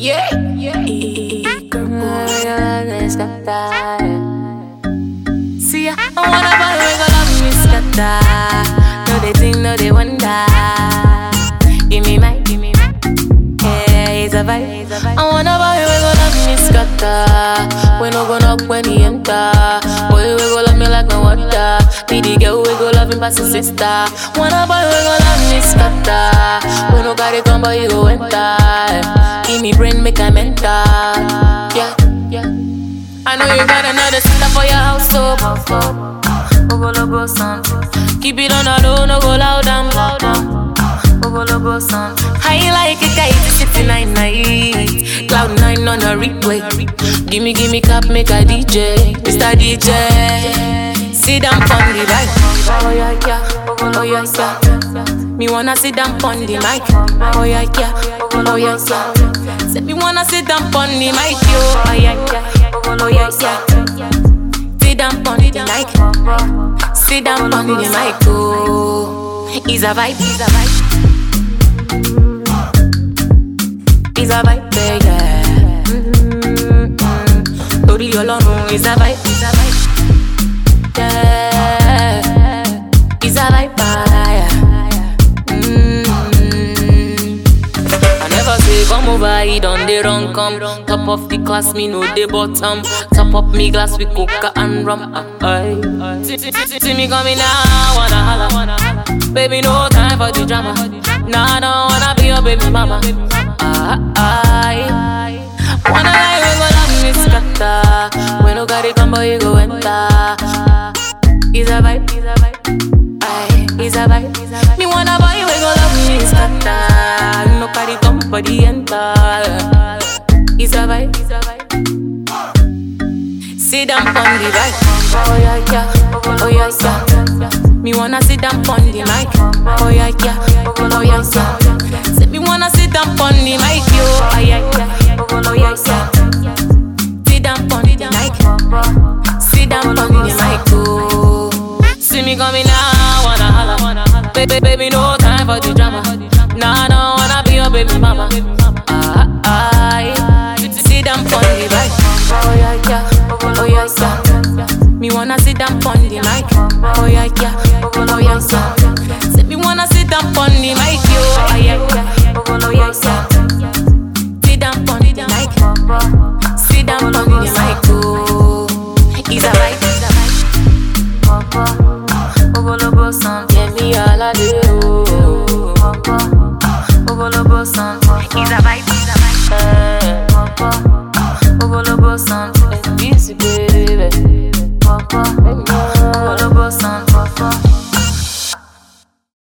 Yeah, yeah. See, I wanna buy we go love me scatter. No they think, no they wonder. Give me my. Yeah, it's a vibe. I wanna buy we go love me scatter. We no go knock when he enter. Boy, we go love me like no water. Be the girl, we go love him past his sister. Wanna buy we go love me scatter. We no got it come, but you go enter. Give me brain, make I mental. Yeah, yeah. I know you got another sister for your house, so go son. Keep it on the low, no go loud and go son. I like it, guys, it's 69 night. Cloud 9 on a replay. Gimme cap, make a DJ. Mr. DJ. Sit down on the mic. Oh yeah, yeah. Oh yeah, yeah. Me wanna sit down on the mic. Oh yeah, yeah. Oh yeah, yeah. Say me wanna sit down on the mic, yo. Oh yeah, yeah. Oh yeah, yeah. Sit down on the mic. Sit down on the mic, oh. It's a vibe, it's a vibe. It's a vibe, yeah. Tori Olorun, it's a vibe, it's a vibe. Yeah. It's a vibe, yeah. I never say come over, he done the wrong come. Top of the class, me know the bottom. Top up me glass with coca and rum. See me coming now, wanna holla. Baby, no time for the drama. Nah, I don't wanna be your baby mama. Wanna lie, we go love me scatter. When no got it come, boy, you go enter. It's a vibe, it's a vibe. Aye, it's a vibe. Me wanna buy, we go love me scatter. No got it come, body enter. It's a vibe, it's a vibe. Sit down on the mic. Oh yeah, yeah. Oh yeah, yeah. Me wanna sit down on the mic. Oh yeah, yeah. Oh yeah, yeah. Say me wanna sit down on the mic, yo. Oh yeah, yeah. Oh yeah, yeah. Sit down on the mic. Sit down on the mic, oh. See me coming now, wanna holla. Baby, no time for the drama. Nah, I don't wanna be your baby mama. Sit down on the mic. Oh yeah, yeah. Oh yeah, yeah. Me wanna sit down on the mic. Oh yeah, yeah. Oh yeah, yeah. Say me wanna sit down on the mic, yo. Oh yeah, yeah. Oh yeah, yeah. Sit down on the mic. Sit down on the mic, oh. It's a vibe, it's a vibe. Ogologo son, get me all I do. Ogologo son, it's a vibe, it's a vibe. Ogologo son, it's easy, baby.